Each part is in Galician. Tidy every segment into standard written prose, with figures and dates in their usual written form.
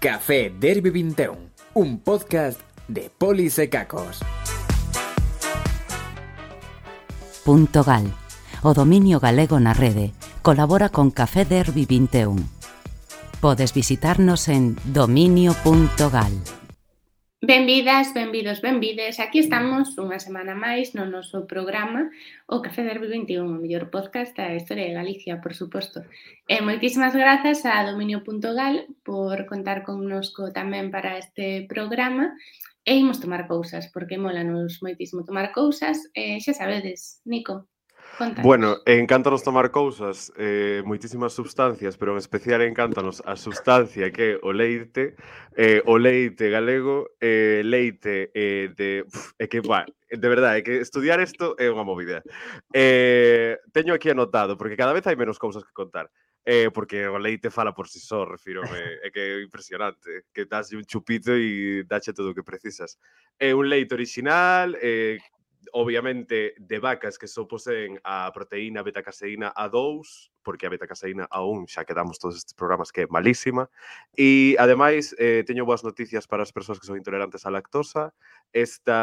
Café Derby 21, un podcast de Polis e Cacos. .gal, o dominio galego na rede, colabora con Café Derby 21. Podes visitarnos en dominio.gal. Benvidas, benvidos, benvides. Aquí estamos unha semana máis no noso programa o Café Derby 21, o mellor podcast da historia de Galicia, por suposto. E moitísimas grazas a dominio.gal por contar connosco tamén para este programa. E imos tomar cousas, porque molanos moitísimo tomar cousas. Xa sabedes, Nico, contanos. Bueno, encántanos tomar cousas, moitísimas substancias, pero en especial encántanos a substancia que é o leite galego, leite de... é que, de verdade, é que estudiar isto é unha movida. Teño aquí anotado, porque cada vez hai menos cousas que contar. Porque o leite fala por si só, refírome, é que é impresionante, que daslle un chupito e dache todo o que precisas. É un leite original, obviamente de vacas que só poseen a proteína beta-caseína A2, porque a beta-caseína A1 xa quedamos todos estes programas que é malísima, e ademais teño boas noticias para as persoas que son intolerantes á lactosa. Este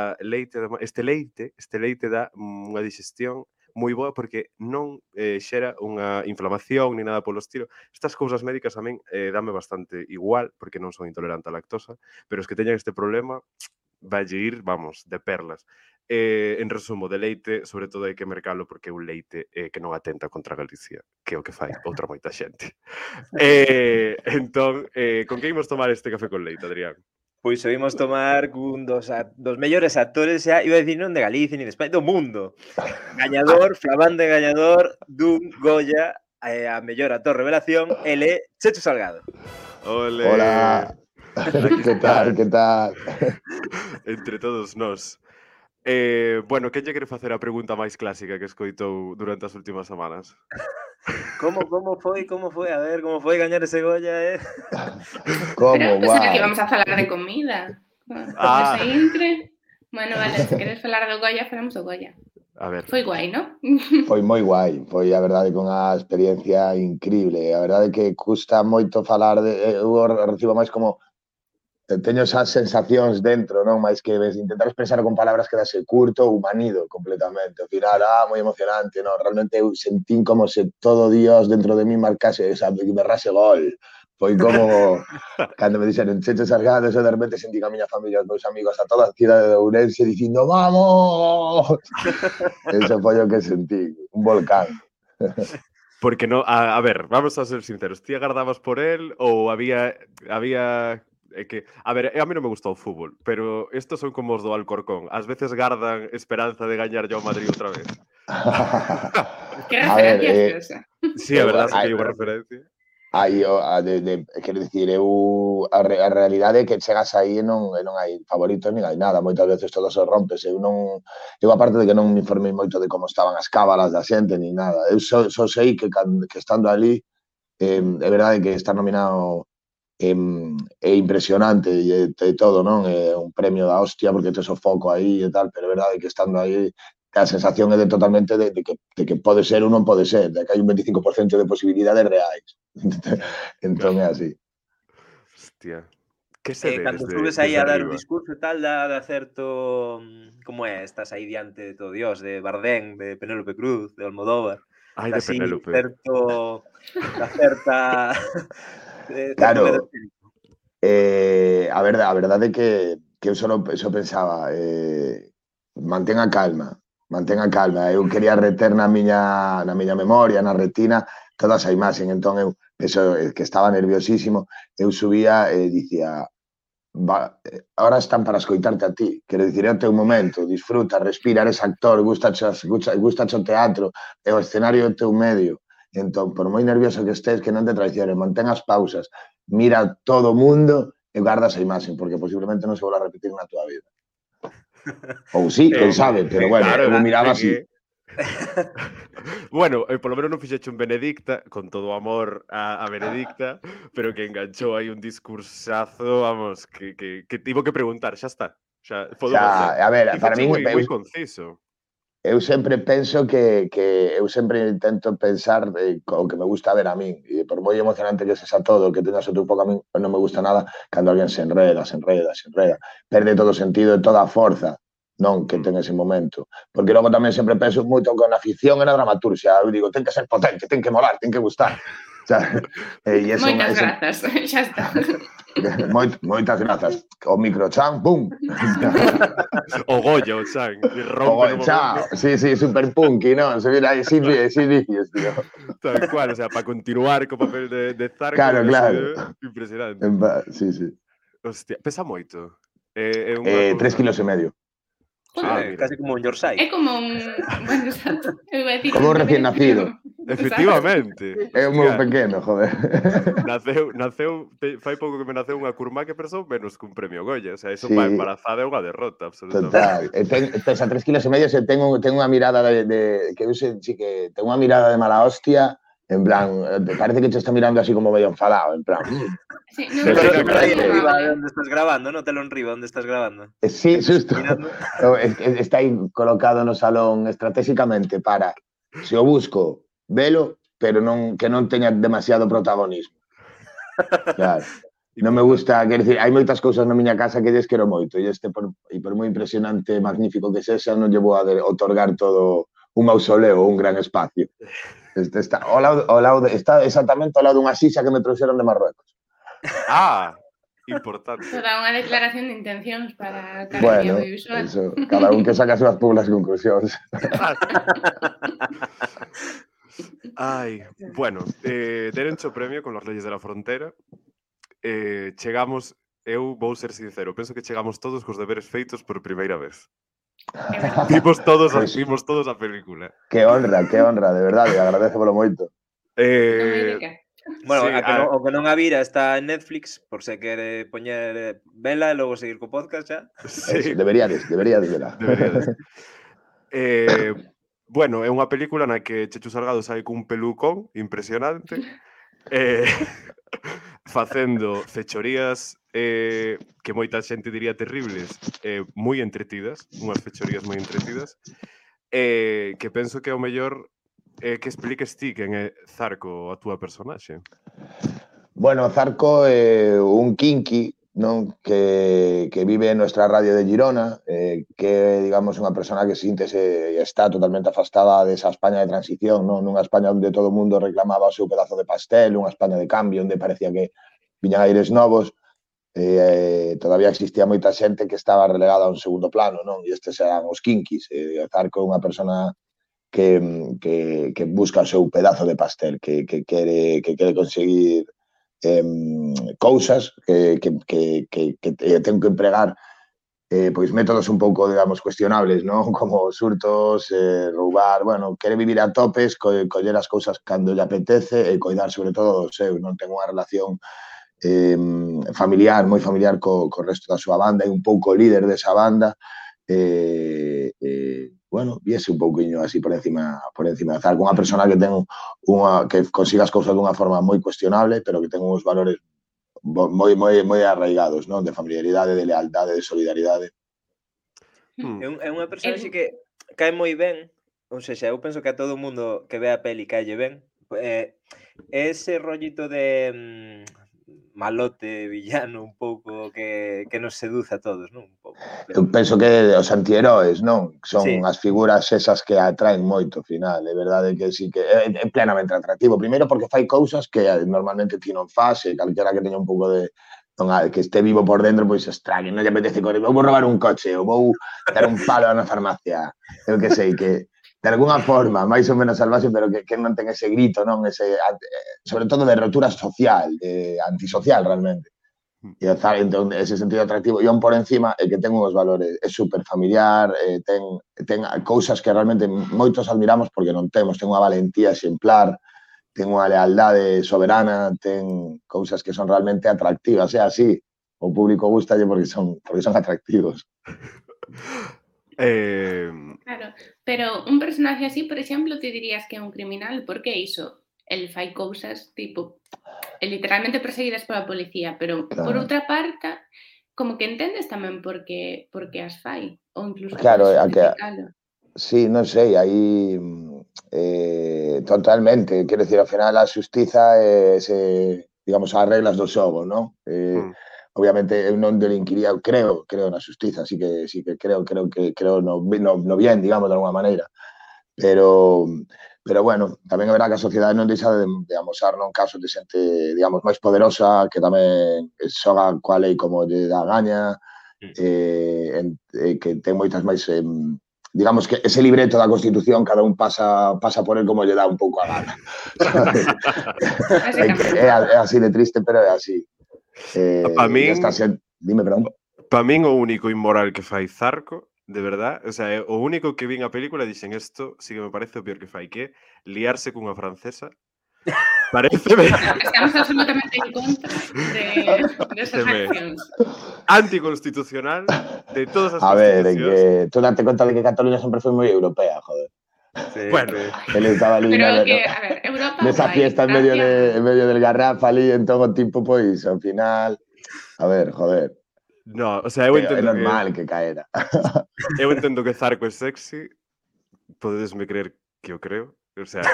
leite dá unha digestión moi boa porque non xera unha inflamación ni nada polo estilo. Estas cousas médicas a min dame bastante igual porque non son intolerante á lactosa, pero os que teñan este problema valle ir, vamos, de perlas. En resumo, de leite, sobre todo hai que mercalo porque é un leite que non atenta contra Galicia, que é o que fai outra moita xente. Entón, con que imos tomar este café con leite, Adrián? Pois oímos tomar cun dos mellores actores, xa iba a dicir non de Galicia ni de España, do mundo. Gañador, flamante gañador dun Goya, a mellor actor revelación, ele Checho Salgado. Ole. Hola. Que tal, que tal? Entre todos nós. Bueno, quen lle quere facer a pregunta máis clásica que escoitou durante as últimas semanas? Como foi? A ver, como foi gañar ese Goya, Como, Pero pensaba que guau. íbamos a falar de comida. Ah. Ese intre. Bueno, vale, se queres falar do Goya, falamos do Goya. A ver. Foi guai, non? Foi moi guai, foi a verdade con a experiencia increíble. A verdade que custa moito falar de... Eu recibo máis como... Teño esas sensacións dentro, non? Mais que intentar expresar con palabras quedase curto, humanido completamente. Ao final, moi emocionante, non? Realmente eu sentín como se todo Dios dentro de mí marcase, sabe, que berrase gol. Foi como cando me dixeron Checho Salgado, de repente sentí que a miña familia, os meus amigos, a toda a cidade de Ourense dicindo ¡vamos! Eso foi o que sentí, un volcán. Porque no, a ver, vamos a ser sinceros, ti agardabas por él ou había que, a ver, a mí non me gustou o fútbol, pero estos son como os do Alcorcón. Ás veces gardan esperanza de gañar ao Madrid outra vez. Que referencia é esa? Sí, a verdade é que hai unha referencia. Aí, quero dicir, a realidade é que chegas aí e non hai favoritos nin hai nada, moitas veces todo se rompes, eu aparte de que non me informei moito de como estaban as cábalas da xente nin nada, eu só sei que estando ali, é verdade que está nominado é impresionante e todo, non? É un premio da hostia porque tes o foco aí e tal, pero é verdade que estando aí a sensación é totalmente de que pode ser ou non pode ser, de que hai un 25% de posibilidades reais. Entón é así. Hostia. Que se ve cando desde, subes aí desde a dar o arriba? discurso e tal, dá certo... Como é? Estás aí diante de todo Dios, de Bardén, de Penélope Cruz, de Almodóvar. Ai, de Así, Penélope. da certa... Claro, a verdade é que eu só pensaba, mantén a calma. Eu quería reter na miña memoria, na retina, toda esa imaxen. Entón, eu que estaba nerviosísimo, eu subía e dicía, ahora están para escoitarte a ti. Quero dicir, é o teu momento, disfruta, respira, eres actor, gustache o teatro, e o escenario é o teu medio. Entón, por moi nervioso que estés, que non te traiciones, mantén as pausas, mira todo o mundo e guarda esa imaxen, porque posiblemente non se volva a repetir na tua vida. Ou sí, quen sabe, pero bueno, claro, eu miraba así. Bueno, polo menos non fixeche un Benedicta, con todo o amor a Benedicta, pero que enganchou aí un discursazo, vamos, que tivo que preguntar, xa está. Xa, A ver, para min... moi conciso. eu sempre penso que eu sempre intento pensar o que me gusta ver a min. E por moi emocionante que sexa todo, que teñas outro pouco a min, non me gusta nada cando alguén se enreda. Perde todo o sentido e toda a forza non que ten ese momento. Porque logo tamén sempre penso moito con a ficción e na dramaturgia. Eu digo, ten que ser potente, ten que molar, ten que gustar. Moitas grazas, xa está. Moitas grazas. O microchan, pum. O Goya, o Chan. O Goya, sí, super punky, non? Se mira aí, sí dices, tío. Tal cual, o sea, para continuar co papel de Zarco. Claro. Impresionante. Sí. Hostia, pesa moito. 3,5 kilos. Casi como un Yorkshire. É como un... Bueno, exacto. Como un recién nacido. Efectivamente. É moi pequeno, joder. Naceu, fai pouco que me naceu unha curmá que pesou menos que un premio Goya. O sea, eso Sí. para embarazada é unha derrota, absolutamente. Total. Pesa 3,5 kilos e ten unha mirada de que eu sei, sí que ten unha mirada de mala hostia, en plan, parece que te está mirando así como medio enfadado, en plan. Sí, Ahí arriba donde estás grabando, no telón arriba donde estás grabando. Sí, justo. Está aí colocado no salón estratégicamente para, se o busco, velo, pero que non teña demasiado protagonismo. Claro. Non me gusta, quer decir, hai moitas cousas na miña casa que lles quero moito, e por moi impresionante, magnífico que sexa, non lle vou a otorgar todo un mausoleo ou un gran espacio. Está exactamente ao lado dunha xixa que me trouxeron de Marruecos. Importante. Toda unha declaración de intencións para a Bueno, audiovisual. eso, cada un que saca as súas pobres conclusións. Ai, bueno, derencho premio con Los Reyes de la Frontera. Chegamos, eu vou ser sincero, penso que chegamos todos cos deberes feitos por primeira vez. Vimos todos a película. Que honra, de verdade, agradecémolo moito. Bueno, sí, o que non a vira está en Netflix, por se quere poñer vela e logo seguir co podcast xa. Sí. Deberíades verla. Bueno, é unha película na que Chechu Salgado sai cun pelucón impresionante, facendo fechorías que moita xente diría terribles, moi entretidas, unhas fechorías moi entretidas, que penso que é o mellor que expliques ti quen é Zarco, a túa personaxe. Bueno, Zarco é un kinky, non, que vive en nuestra radio de Girona, que digamos unha persona que síntese e está totalmente afastada desa España de transición, non? Nunha España onde todo o mundo reclamaba o seu pedazo de pastel, unha España de cambio, onde parecía que viñan aires novos, todavía existía moita xente que estaba relegada a un segundo plano, non? E estes eran os kinkis. Zarco é unha persona que busca o seu pedazo de pastel, que quere conseguir cousas que ten que empregar pois métodos un pouco, digamos, cuestionables, non? Como surtos, roubar, bueno, quere vivir a topes, coller as cousas cando lle apetece e coidar sobre todo do seu, non ten unha relación moi familiar co resto da súa banda, e un pouco líder desa banda, bueno, viese un pouquiño así por encima de Zarco, unha persona que que consiga as cousas dunha forma moi cuestionable, pero que ten uns valores moi arraigados, non? De familiaridade, de lealdade, de solidaridade. É unha persona así que cae moi ben, ou seja, eu penso que a todo o mundo que ve a peli caelle ben. Ese rollito de malote, villano, un pouco que nos seduce a todos, non? Un pouco. Eu penso que os antiheroes, non? Son Sí. as figuras esas que atraen moito, ao final. É verdade que sí que é plenamente atractivo. Primeiro porque fai cousas que normalmente ti non fas, e calquera que teña un pouco de que este vivo por dentro, pois estrague, non lle apetece correr, vou roubar un coche, ou vou dar un palo na farmacia, eu que sei, que de alguna forma, máis ou menos salvaxe, pero que non ten ese grito, non? Sobre todo de rotura social, antisocial, realmente. E entón, ese sentido atractivo, e por encima, é que ten uns valores, é super familiar, ten cousas que realmente moitos admiramos porque non temos, ten unha valentía exemplar, ten unha lealdade soberana, ten cousas que son realmente atractivas, é así. O público gustalle porque son atractivos. Claro, pero un personaje así, por exemplo, te dirías que é un criminal, porque iso, el fai cousas tipo literalmente perseguidas pola policía, pero claro. Por outra parte, como que entendes tamén por que as fai, ou incluso claro, Sí, non sei, aí totalmente, quero dicir, ao final a xustiza digamos, as reglas do xogo, non? Obviamente eu non delinquiría, eu creo na xustiza, sí que creo no bien, digamos, de alguma maneira. Pero bueno, tamén é verdad que a sociedade non deixa de amosar non casos de xente, digamos, máis poderosa, que tamén xoga coa lei como lle dá gaña, que ten moitas máis, digamos que ese libreto da Constitución cada un pasa por el como lle dá un pouco a gana. É así de triste, pero é así. Pa min, dime, perdón. Pa min o único inmoral que fai Zarco, de verdad, o sea, o único que vi a película dixen isto sí que me parece o peor que fai, que liarse cunha francesa. Pareceme... Estamos absolutamente en contra de esas accións. Anticonstitucional de todas as constitucións. A ver, que tú date conta de que Cataluña sempre foi moi europea, joder. Sí, bueno, él estaba ali nesa fiesta en medio del Garraf ali, en todo tipo, pois, ao final, a ver, joder. No, o sea, eu entendo é normal que caera. Eu entendo que Zarco é sexy, podedesme creer que eu creo, o sea,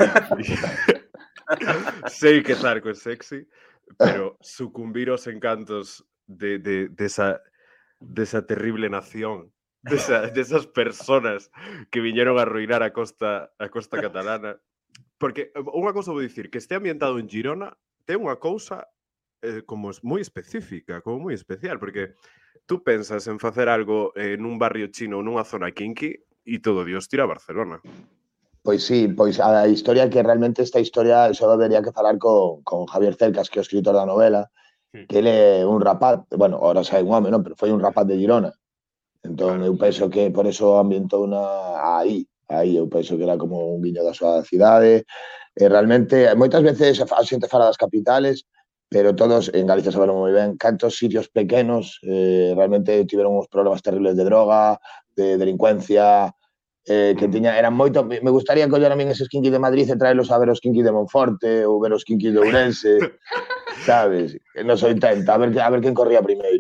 sei que Zarco é sexy, pero sucumbir aos encantos desa terrible nación, desas personas que viñeron a arruinar a costa catalana. Porque unha cousa vou dicir, que este ambientado en Girona ten unha cousa como moi específica, como moi especial, porque tú pensas en facer algo nun barrio chino ou nunha zona kinky e todo Dios tira a Barcelona. Pois sí, pois a historia que realmente esta historia só debería que falar con Javier Cercas, que é o escritor da novela, que ele é un rapaz, bueno, ahora xa é un home, non? Pero foi un rapaz de Girona. Entón, claro, eu penso que por eso ambientou aí eu penso que era como un guiño da súa cidade. Realmente, moitas veces a xente fala das capitales, pero todos, en Galicia saberon moi ben, cantos sitios pequenos realmente tiveron uns problemas terribles de droga, de delincuencia, que eran moito... Me gustaría coller a min eses kinky de Madrid e traelos a ver os kinky de Monforte ou ver os kinky de Ourense, sabes? Nos 80, a ver quen corría primeiro.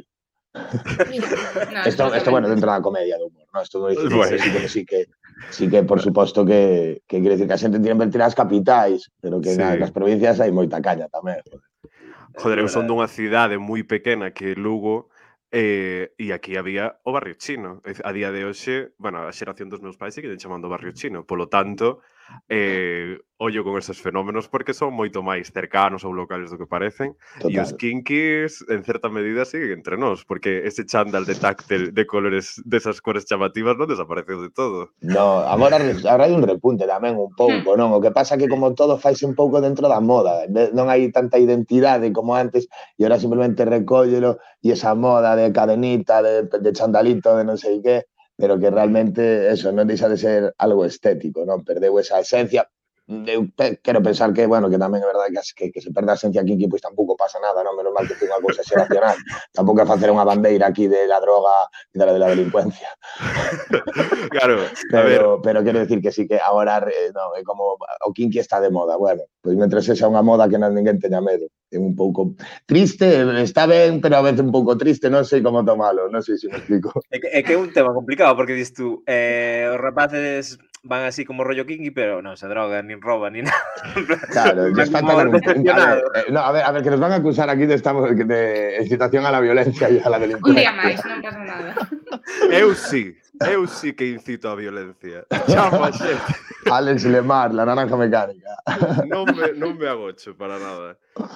Esto, bueno, dentro da comedia do humor, ¿no? Esto non dice sí que por suposto que quere dicir que a xente tiene que invertir as capitais, pero que nas provincias hai moita caña tamén, joder. Joder, eu son dunha cidade moi pequena que Lugo e aquí había o barrio chino. A día de hoxe, bueno, a xeración dos meus pais seguen chamando barrio chino. Polo tanto, ollo con esos fenómenos porque son moito máis cercanos ou locales do que parecen. E os kinkis, en certa medida, siguen entre nós, porque ese chándal de táctil de colores, desas cores chamativas non desapareceu de todo. No, agora hai un repunte tamén un pouco, non? O que pasa que como todo faise un pouco dentro da moda, non hai tanta identidade como antes e ahora simplemente recóllelo e esa moda de cadenita, de chandalito, de non sei que, pero que realmente eso non deixa de ser algo estético, non? Perdeu esa esencia. Eu quero pensar que, bueno, que tamén é verdade que se perde a esencia kinky, pois tampouco pasa nada, non? Menos mal que foi unha cousa xeracional. Tampouco é facer unha bandeira aquí de la droga e de la delincuencia. Claro, pero quero decir que sí que agora no, é como o kinky está de moda. Bueno, pois mentre sexa unha moda que ninguén teña medo. É un pouco triste, está ben, pero a veces un pouco triste, non sei como tomalo, non sei se me explico. É que é un tema complicado, porque dis tú, os rapaces van así como rollo kinky, pero non se drogan, nin roban, nin nada. Claro, les falta a ver, que nos van a acusar aquí de incitación a la violencia e a la delincuencia. Un día máis, non pasa nada. Eu sí que incito a violencia. Chamo a xente. Alex Lemar, la naranja mecánica. Non me agocho para nada.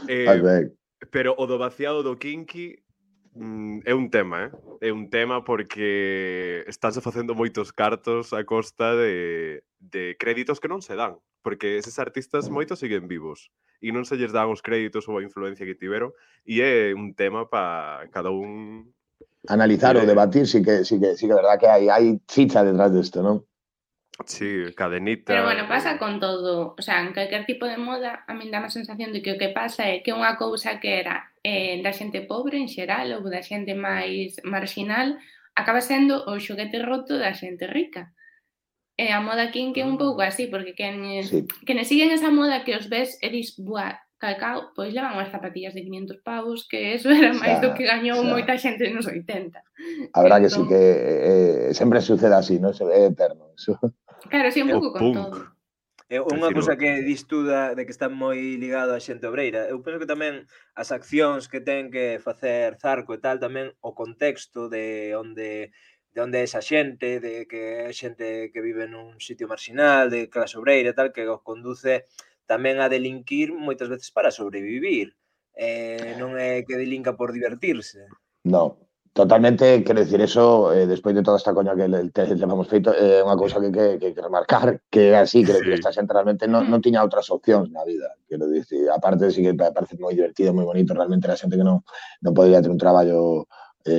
Pero o do vaciado do kinky é un tema, É un tema porque estánse facendo moitos cartos a costa de créditos que non se dan. Porque eses artistas moitos siguen vivos e non se lles dan os créditos ou a influencia que tiveron e é un tema para cada un analizar ou debatir, sí que é verdad que hai chicha detrás desto, non? Sí, cadenita... Pero bueno, pasa con todo, o sea, en calquer tipo de moda, a min dá a sensación de que o que pasa é que unha cousa que era da xente pobre en xeral ou da xente máis marginal acaba sendo o xoguete roto da xente rica. E a moda kinky é un pouco así, porque quenes siguen esa moda que os ves e dis, buah, calcao, pois levan unhas zapatillas de 500 pavos, que eso era máis do que gañou moita xente nos 80. A verdad que sí, que sempre sucede así, non? É eterno, eso. Claro, sí, un pouco con punk. todo. Unha Decir, cousa que dis tú de que está moi ligado á xente obreira, eu penso que tamén as accións que ten que facer Zarco e tal, tamén o contexto de onde é esa xente, de que é xente que vive nun sitio marxinal, de clase obreira e tal, que os conduce tamén a delinquir moitas veces para sobrevivir. Non é que delinca por divertirse. No, totalmente, quero dicir, eso, despois de toda esta coña que levamos feito, é unha cousa que remarcar, que é así, quero dicir, sí. esta xente realmente non tiña outras opcións na vida, quero dicir, aparte sí que parece moi divertido, moi bonito, realmente era xente que non podía ter un traballo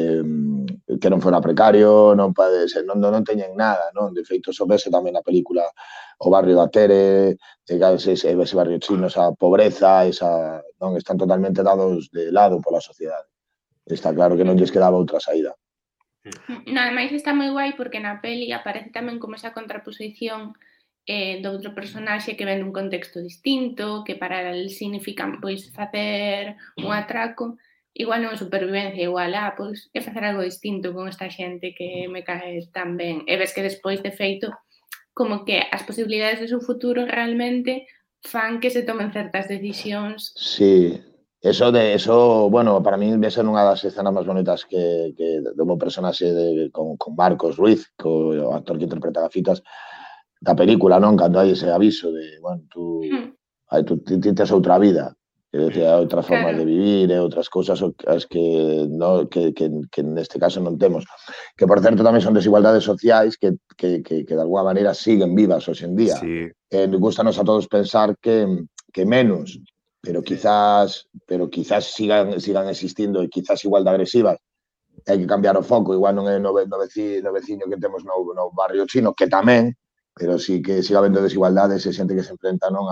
que non fora precario, non pode ser, non teñen nada, non? De feito, so vese tamén na película o barrio da Tere, ese barrio chino, esa pobreza, non están totalmente dados de lado pola sociedade. Está claro que non lles quedaba outra saída. No, ademais está moi guai porque na peli aparece tamén como esa contraposición do outro personaxe que ven dun contexto distinto, que para el significan pois facer un atraco, igual non é supervivencia, igual, pois é facer algo distinto con esta xente que me cae tan ben. E ves que despois, de feito, como que as posibilidades do seu futuro realmente fan que se tomen certas decisións. Sí, eso, bueno, para mí esa é unha das escenas máis bonitas que do meu personaxe con Marcos Ruiz, o actor que interpreta Gafitas, da película, non? Cando hai ese aviso de, bueno, tú tes outra vida, que hai outras formas de vivir e outras cousas as que neste caso non temos. Que, por certo, tamén son desigualdades sociais que de alguma maneira siguen vivas hoxe en día. Sí. Gústanos a todos pensar que menos, pero quizás sigan existindo e quizás igual de agresivas. Hai que cambiar o foco, igual non é no veciño que temos no barrio chino, que tamén, pero sí que siga habendo desigualdades e xente que se enfrenta non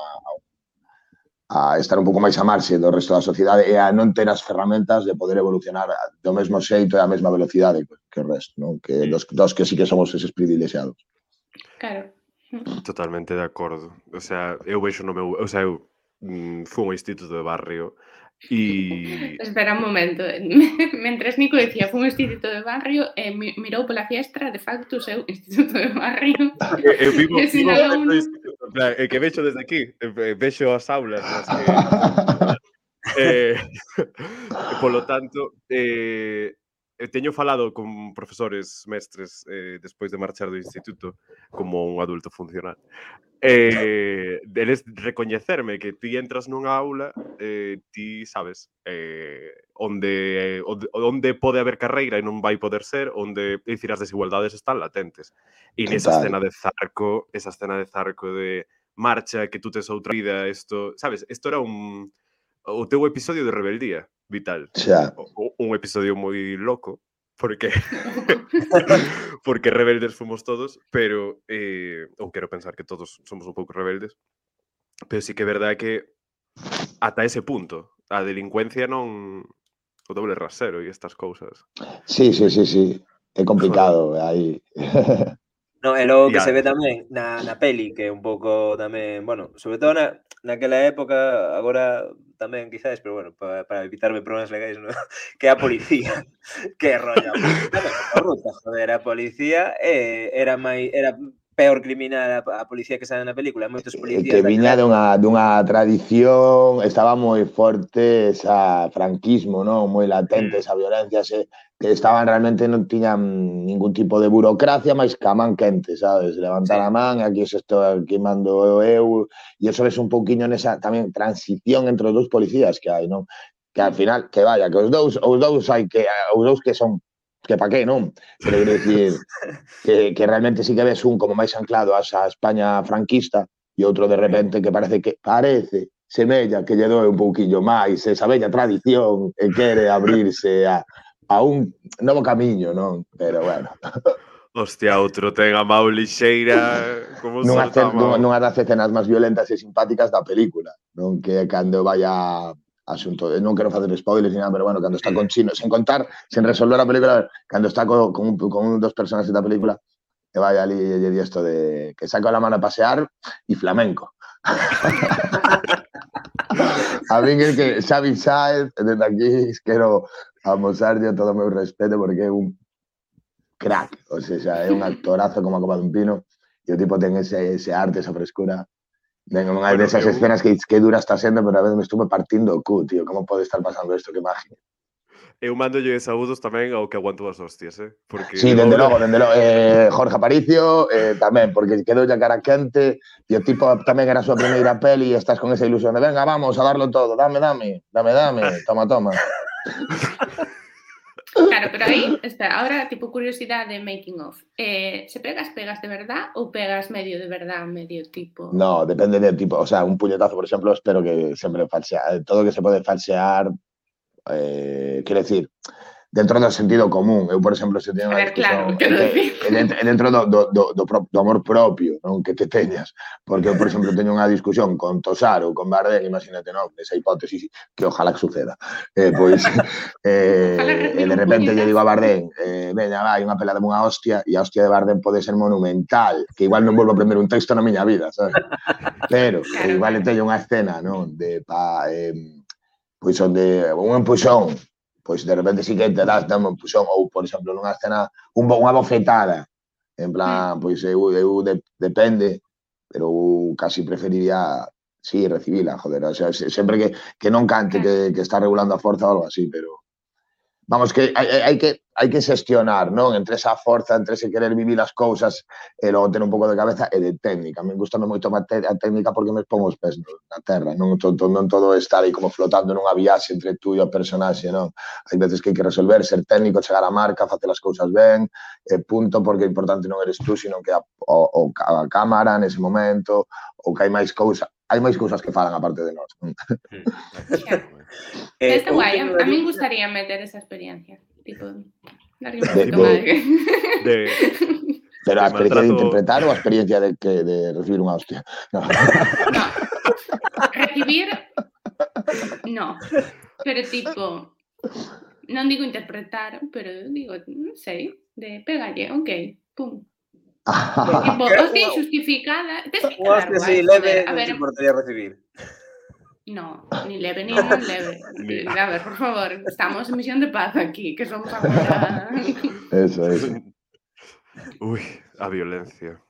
a estar un pouco máis a marxe do resto da sociedade e a non ter as ferramentas de poder evolucionar do mesmo xeito e a mesma velocidade que o resto, non? Que dos que sí que somos eses privilexiados. Claro. Totalmente de acordo. O sea, eu vexo no meu... O sea, eu fui un instituto de barrio e... Espera un momento. Mentres Nico decía fue un instituto de barrio, mirou pola fiestra, de facto, o seu instituto de barrio. Eu vivo no instituto, en plan, que vexo desde aquí, vexo as aulas nas que... polo tanto, teño falado con profesores, mestres, despois de marchar do instituto, como un adulto funcional. Deles recoñecerme que ti entras nunha aula, ti sabes onde pode haber carreira e non vai poder ser, onde, é dicir, as desigualdades están latentes. E nesa escena de Zarco, de marcha, que tú tes outra vida, isto, sabes, isto era o teu episodio de rebeldía vital. Xa. Un episodio moi loco, porque rebeldes fomos todos, pero ou quero pensar que todos somos un pouco rebeldes, pero sí que é verdade que ata ese punto a delincuencia non o doble rasero e estas cousas. Sí. É complicado aí. No, e logo que se ve tamén na peli, que é un pouco tamén, bueno, sobre todo naquela época, agora tamén quizás, pero bueno, para evitarme problemas legais, ¿no? Que a policía, que rolla, tamén corrupta, joder, a policía era peor criminal a policía que sale na película, moitos policías que viña dunha tradición, estaba moi forte esa franquismo, non? Moi latente esa violencia, que estaban realmente non tiñan ningún tipo de burocracia, máis que a man quente, sabes? Levantar a man, aquí mando eu, e eso ves un pouquiño nesa tamén transición entre os dous policías que hai, non? Que al final, que vaya, que os dous que son que pa qué, non? Pero quero dicir que realmente sí que ves un como máis anclado a esa España franquista e outro de repente que semella que lle doe un pouquillo máis esa bella tradición e quere abrirse a un novo camiño, non? Pero bueno. Hostia, outro ten a mao lixeira como nunha das escenas máis violentas e simpáticas da película, non? Que cando vai a asunto, non quero facer spoilers ni nada, pero bueno, cando está con Chino, sen resolver a película, cando está con un dos personaxes da película, que vai ali e lle di esto de que saco la mano a pasear e flamenco. A min é que Xavi Sáez, desde aquí, quero amosarlle todo o meu respeto porque é un crack, o sea, é un actorazo como a copa dun pino E o tipo ten ese arte, esa frescura. Venga, unha Bueno, desas escenas que dura está sendo, pero a vez me estuve partindo o cu, tío. Como pode estar pasando isto? Que mágico. Eu mándolle saúdos tamén ao que aguantou as hostias, porque... Sí, dende logo. Jorge Aparicio tamén, porque quedou ya cara quente e o tipo tamén era a súa primeira peli e estás con esa ilusión de venga, vamos a darlo todo, dame, toma. Claro, pero aí, espera, ahora tipo curiosidade making of. Se pegas de verdad ou pegas medio de verdad, medio tipo... No, depende del tipo, o sea, un puñetazo, por exemplo, espero que sempre falsear, todo que se pode falsear, quero decir, dentro do sentido común. Eu, por exemplo, se teño unha discusión dentro do amor propio, non, que te teñas, porque eu, por exemplo, teño unha discusión con Tosar ou con Bardem, imagínate, non, esa hipótesis que ojalá que suceda, pois de repente lle digo a Bardem, veña, vai, unha pelada unha hostia, e a hostia de Bardem pode ser monumental, que igual non volvo a aprender un texto na miña vida, sabes? Pero igual teño unha escena, non, de pois onde un empuxón, pois de repente sí que te das un empuxón, ou, por exemplo, nunha escena, unha bofetada, en plan, pois eu depende, pero eu casi preferiría, sí, recibila, joder, o sea, sempre que non cante que está regulando a forza ou algo así, pero vamos, que hai que xestionar, non? Entre esa forza, entre ese querer vivir as cousas e logo ter un pouco de cabeza e de técnica. Me gusta moito a técnica porque me pongo os pés na terra, non todo estar aí como flotando nunha viaxe entre tú e o personaxe, non? Hai veces que hai que resolver, ser técnico, chegar á marca, facer as cousas ben, punto, porque o importante non eres tú, sino que a cámara nese momento, ou que hai máis cousas que falan aparte de nós. Está guai, a mí gustaría meter esa experiencia, tipo, darle un poquito máis. Pero a experiencia de interpretar ou a experiencia de recibir unha hostia? No. Recibir, no, pero tipo, non digo interpretar, pero digo, non sei, de pégalle, ok, pum. Tipo, hostia injustificada. Unha hostia así leve non te importaría recibir. No, ni leve ni non leve. A ver, por favor, estamos en misión de paz aquí, que somos agora... Eso. Ui, a violencia.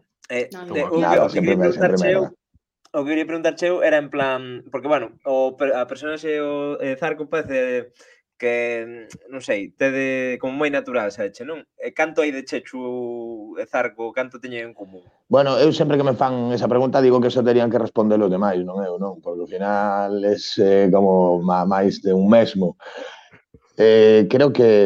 O que quería preguntar cheu era en plan, porque, bueno, a personaxe o Zarco parece que, non sei, tede como moi natural, sabeche, non? Canto hai de Chechu e Zarco, canto teñen en común? Bueno, eu sempre que me fan esa pregunta digo que eso terían que responder os demais, non eu, non? Porque ao final é como máis de un mesmo. Creo que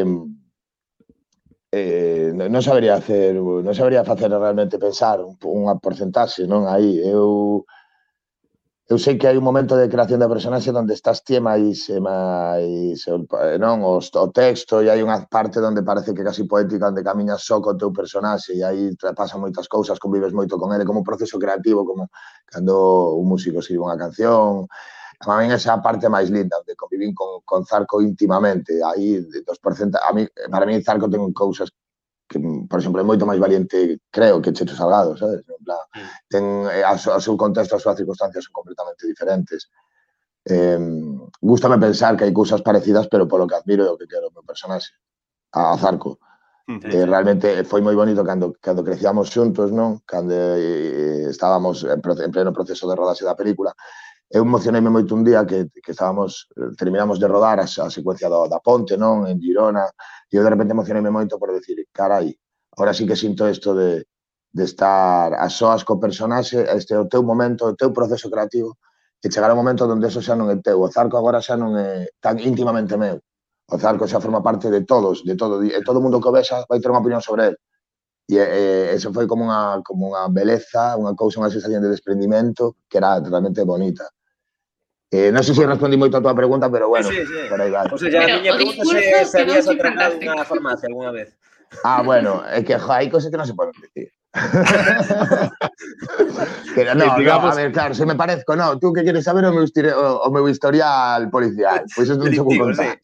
non sabería facer realmente pensar unha porcentaxe, non? Aí, eu sei que hai un momento de creación da personaxe onde estás ti máis non, o texto, e hai unha parte onde parece que casi poética, onde camiñas só co teu personaxe e aí pasan moitas cousas, convives moito con ele, como un proceso creativo, como cando un músico escribe unha canción. A mí esa parte máis linda, onde convivín con Zarco íntimamente, aí, para mí Zarco ten cousas que, por exemplo, é moito máis valiente, creo, que Chechu Salgado, sabes? En plan, ten o seu contexto, as súas circunstancias son completamente diferentes. Gústame pensar que hai cousas parecidas, pero polo que admiro e o que quero o meu personaxe, a Zarco. Realmente foi moi bonito cando crecíamos xuntos, non? Cando estábamos en pleno proceso de rodaxe da película. Eu emocioneime moito un día que terminamos de rodar a secuencia da ponte, non? En Girona, e eu de repente emocioneime moito por decir, carai, ahora sí que sinto isto de estar a soas co personaxe, este é o teu momento, o teu proceso creativo, e chegar un momento onde eso xa non é teu. O Zarco agora xa non é tan íntimamente meu. O Zarco xa forma parte de todos, de todo, e todo o mundo que o vexa vai ter unha opinión sobre ele. E eso foi como unha beleza, unha cousa, unha sensación de desprendimento que era realmente bonita. Non sei se respondí moito a tua pregunta, pero bueno, por aí vai. O sea, a miña pregunta se habías atracado unha farmacia alguna vez. Bueno, é que hai cosas que non se poden dicir. Pero no, a ver, claro, se me parezco, no, tú que queres saber o meu historial policial, pois isto non se vou contar.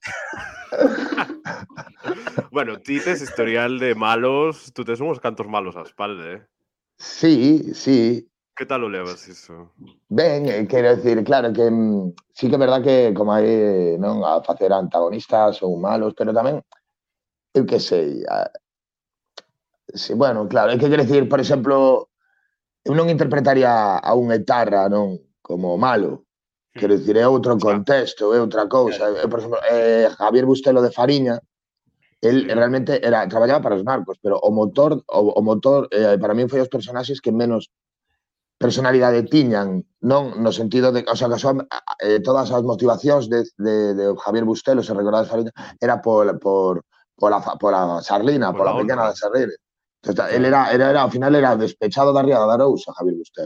Bueno, ti tes historial de malos, tú tes uns cantos malos á espalda, Sí. Que tal o levas iso? Ben, quero decir, claro, que sí que é verdad que como hai, non, a facer antagonistas ou malos, pero tamén, eu que sei, sí, bueno, claro, é que quero decir, por exemplo, eu non interpretaría a un etarra, non, como malo. Quero dicir, é outro contexto, é outra cousa. Claro. Por exemplo, Javier Bustelo de Fariña, el realmente traballaba para os narcos, pero o motor para min foi os personaxes que menos personalidade tiñan, non no sentido de, o sea, que todas as motivacións de Javier Bustelo, se recordades Fariña, era pola Sarlina, pola pequena da Sarlina. Entonces, él era, ao final era despechado da Ría da Arousa, Javier Bustelo.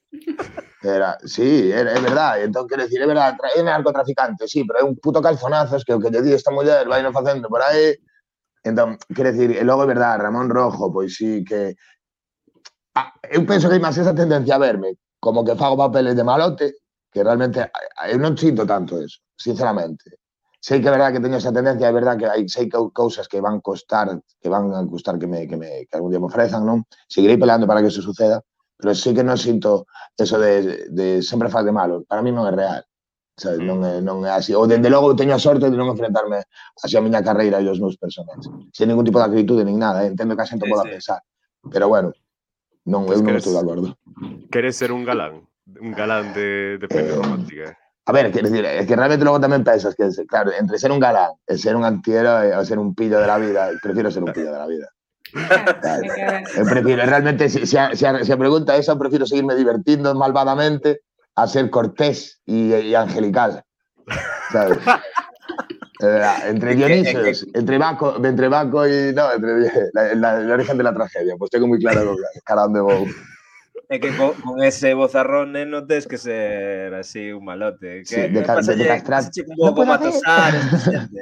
Sí, é verdade. Entón, quero dicir, é verdade, é narcotraficante, sí, pero é un puto calzonazos que o que lle di esta muller vai non facendo por aí. Entón, quero dicir, e logo é verdade, Ramón Rojo, pois sí, que eu penso que hai máis esa tendencia a verme como que fago papeles de malote, que realmente eu non sinto tanto eso, sinceramente. Sei que é verdade que teño esa tendencia, é verdade que sei que cousas que van a costar que algún día me ofrezan, non? Seguirei peleando para que eso suceda, pero sei que non sinto eso de sempre faz de malo. Para mí non é real. Sabes? Non é así. Ou, dende logo, teño a sorte de non enfrentarme así a miña carreira e aos meus personaxes. Sen ningún tipo de actitude, nin nada. Entendo que a xente poda pensar. Pero, bueno, non, eu non estou de acordo. Queres ser un galán? Un galán de peli romántica? A ver, quero dicir, é que realmente logo tamén pensas que, claro, entre ser un galán e ser un antihéroe ou ser un pillo de la vida, prefiro ser un pillo de la vida. Claro. Eu prefiro, realmente, se a pregunta esa, eu prefiro seguirme divertindo malvadamente a ser cortés e angelical, sabes? Entre Dionisos, entre Baco e... No, entre la origen de la tragedia. Pues tengo moi claro cara onde vou. É que con ese bozarrón non tens que ser así un malote. Sí, de castrar. Non podo matosar esta xente.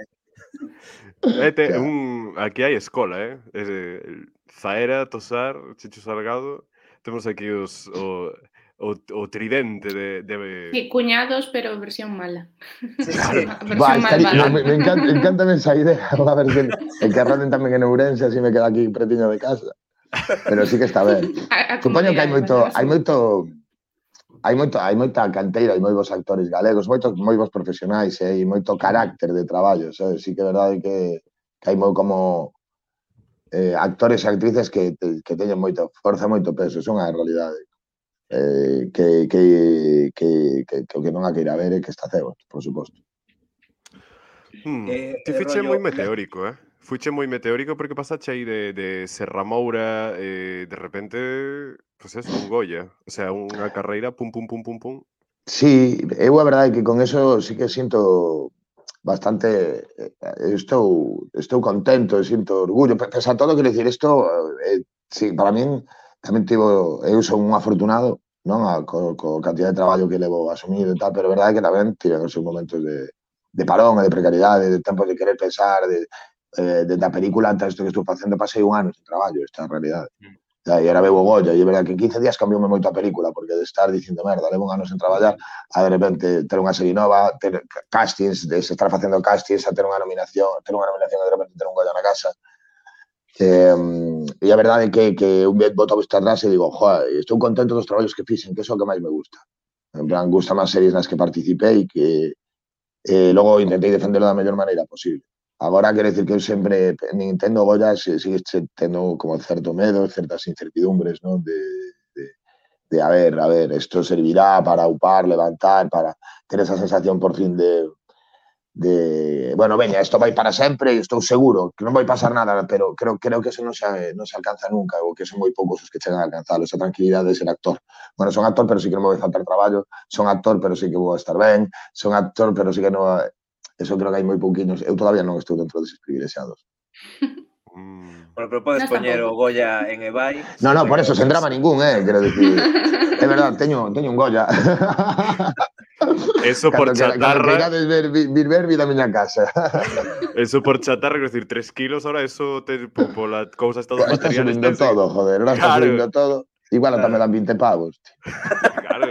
Aquí hai escola, Zaera, Tosar, Chicho Salgado. Temos aquí o tridente de... Sí, cuñados, pero versión mala. Me encanta esa idea. A ver, el que arraden tamén en Ourense, así me queda aquí pretiño de casa. Pero sí que está ben. Supoño que hai moita canteira, hai moi bons actores galegos, moi bons profesionais, e moito carácter de traballo, sabes? Sí que é verdade que hai moi como actores e actrices que teñen moita forza, moito peso, son a realidade. Que o que non a queira ver é que está cego, por suposto. Ti fiche moi meteórico, Fuche moi meteórico porque pasache aí de Serra Moura, de repente, pues eso, un Goya. O sea, unha carreira, pum, pum, pum, pum, pum. Sí, eu a verdade que con eso sí que sinto bastante... Estou contento, sinto orgullo. Pese a todo, quero dicir, isto, sí, para min, tamén eu son un afortunado, non? Co cantidad de traballo que levo asumido e tal, pero a verdade que tamén tiven os seus momentos de parón, de precariedade, de tempo de querer pensar, desde a película antes do que estou facendo, pasei un ano sin traballo, esta é a realidade. E era veo Goya, e é verdade que en 15 días cambioume moito a película, porque de estar dicindo, merda, levo un ano sen traballar, a de repente ter unha serie nova, ter castings, de estar facendo castings, a ter unha nominación e de repente ter un Goya na casa. E a verdade é que un día boto a vista atrás e digo, joder, estou contento dos traballos que fixen, que é o que máis me gusta. En plan, gusta máis series nas que participei, que logo intentei defenderlo da mellor maneira posible. Agora, quero dicir que eu sempre, Nintendo Goya, sigue tendo como certo medo, certas incertidumbres, non? De a ver, isto servirá para upar, levantar, para ter esa sensación por fin de bueno, veña, isto vai para sempre e estou seguro que non vai pasar nada, pero creo que eso non se alcanza nunca, ou que son moi poucos os que chegan a alcanzar esa tranquilidade de ser actor. Bueno, son actor, pero sí que non me vai faltar traballo, son actor, pero sí que vou estar ben, son actor, pero sí que non... Eso creo que hai moi pouquinos. Eu todavía non estou dentro deses privilexiados. Bueno, pero podes poñer o Goya en eBay. No, por eso, sen drama ningún, quero dicir. É verdade, teño un Goya. Eso por chatarra... Cando queirades ver da miña casa. Eso por chatarra, quero dicir, 3 kilos, ahora eso pola cousa está dos materiales... Está subindo todo, joder, ahora está subindo todo. Igual ata me dan 20 pavos. Claro.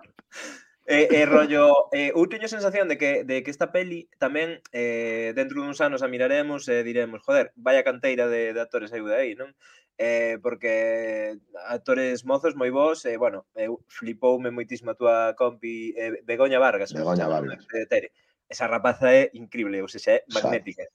Rollo, eu teño sensación de que esta peli tamén dentro duns anos a miraremos e diremos, joder, vaya canteira de actores aí de aí, non? Porque actores mozos moi bons, bueno, flipoume moitísimo a túa compi Begoña Vargas. Begoña Vargas. Esa rapaza é increíble, ou seja, é magnética.